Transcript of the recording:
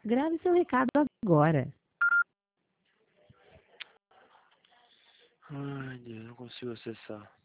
Grave seu recado agora. Ai, Deus, não consigo acessar.